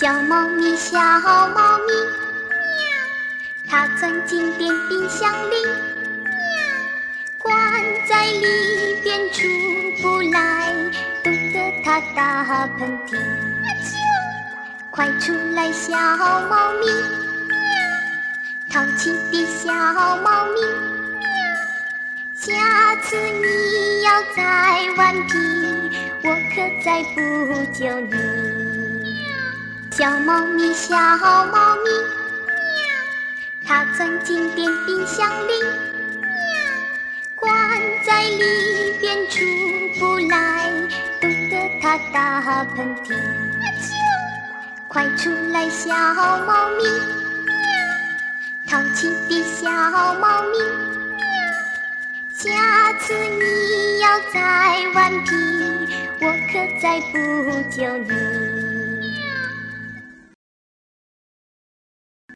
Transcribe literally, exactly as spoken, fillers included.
小猫咪，小猫咪，喵！它钻进电冰箱里，喵！关在里边出不来，冻得它打喷嚏。啊啾！快出来，小猫咪，喵！淘气的小猫咪，喵！下次你要再顽皮，我可再不救你。小猫咪，小猫咪，喵！它钻进电冰箱里，喵！关在里边出不来，冻得它打喷嚏。啊啾！快出来，小猫咪，喵！淘气的小猫咪，喵！下次你要再顽皮，我可再不救你。